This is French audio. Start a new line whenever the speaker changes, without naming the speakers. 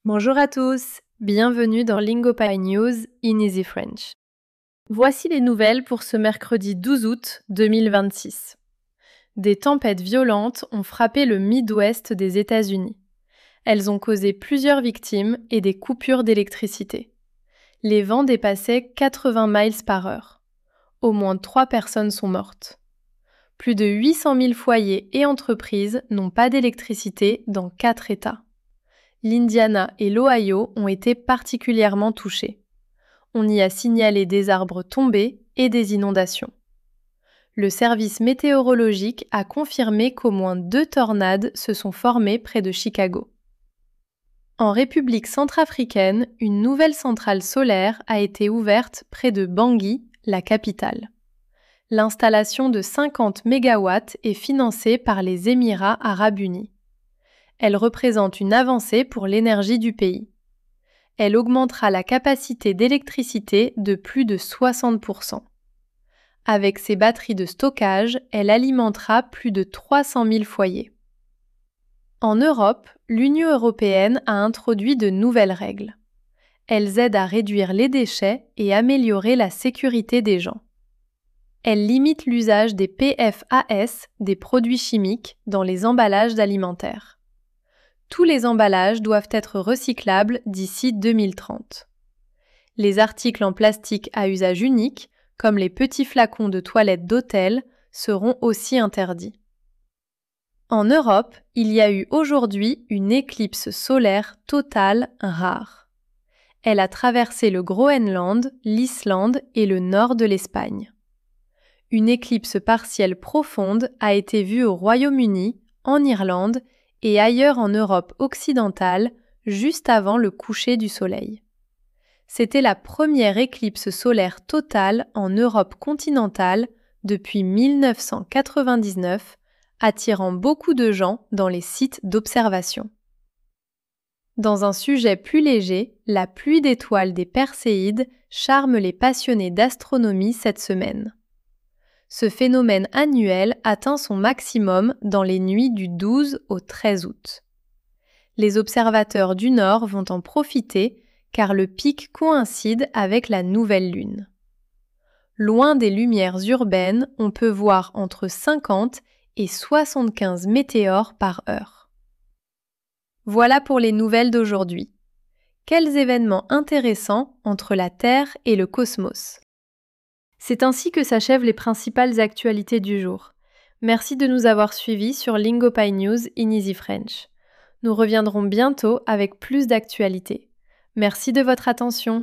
Bonjour à tous, bienvenue dans Lingopie News in Easy French. Voici les nouvelles pour ce mercredi 12 août 2026. Des tempêtes violentes ont frappé le Midwest des États-Unis. Elles ont causé plusieurs victimes et des coupures d'électricité. Les vents dépassaient 80 miles par heure. Au moins 3 personnes sont mortes. Plus de 800 000 foyers et entreprises n'ont pas d'électricité dans 4 États. L'Indiana et l'Ohio ont été particulièrement touchés. On y a signalé des arbres tombés et des inondations. Le service météorologique a confirmé qu'au moins 2 tornades se sont formées près de Chicago. En République centrafricaine, une nouvelle centrale solaire a été ouverte près de Bangui, la capitale. L'installation de 50 MW est financée par les Émirats arabes unis. Elle représente une avancée pour l'énergie du pays. Elle augmentera la capacité d'électricité de plus de 60%. Avec ses batteries de stockage, elle alimentera plus de 300 000 foyers. En Europe, l'Union européenne a introduit de nouvelles règles. Elles aident à réduire les déchets et améliorer la sécurité des gens. Elles limitent l'usage des PFAS, des produits chimiques, dans les emballages alimentaires. Tous les emballages doivent être recyclables d'ici 2030. Les articles en plastique à usage unique, comme les petits flacons de toilettes d'hôtel, seront aussi interdits. En Europe, il y a eu aujourd'hui une éclipse solaire totale rare. Elle a traversé le Groenland, l'Islande et le nord de l'Espagne. Une éclipse partielle profonde a été vue au Royaume-Uni, en Irlande et ailleurs en Europe occidentale, juste avant le coucher du soleil. C'était la première éclipse solaire totale en Europe continentale depuis 1999, attirant beaucoup de gens dans les sites d'observation. Dans un sujet plus léger, la pluie d'étoiles des Perséides charme les passionnés d'astronomie cette semaine. Ce phénomène annuel atteint son maximum dans les nuits du 12 au 13 août. Les observateurs du Nord vont en profiter car le pic coïncide avec la nouvelle lune. Loin des lumières urbaines, on peut voir entre 50 et 75 météores par heure. Voilà pour les nouvelles d'aujourd'hui. Quels événements intéressants entre la Terre et le cosmos! C'est ainsi que s'achèvent les principales actualités du jour. Merci de nous avoir suivis sur Lingopie News in Easy French. Nous reviendrons bientôt avec plus d'actualités. Merci de votre attention.